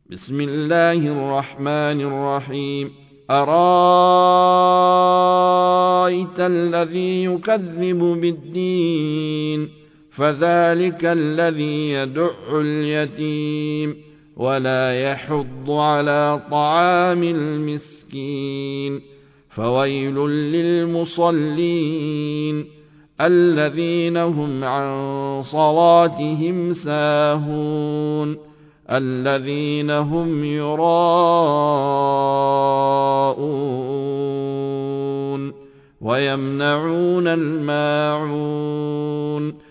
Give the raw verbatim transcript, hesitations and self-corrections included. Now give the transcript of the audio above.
بسم الله الرحمن الرحيم أرأيت الذي يكذب بالدين فذلك الذي يدع اليتيم ولا يحض على طعام المسكين فويل للمصلين الذين هم عن صلاتهم ساهون الذين هم يراءون ويمنعون الماعون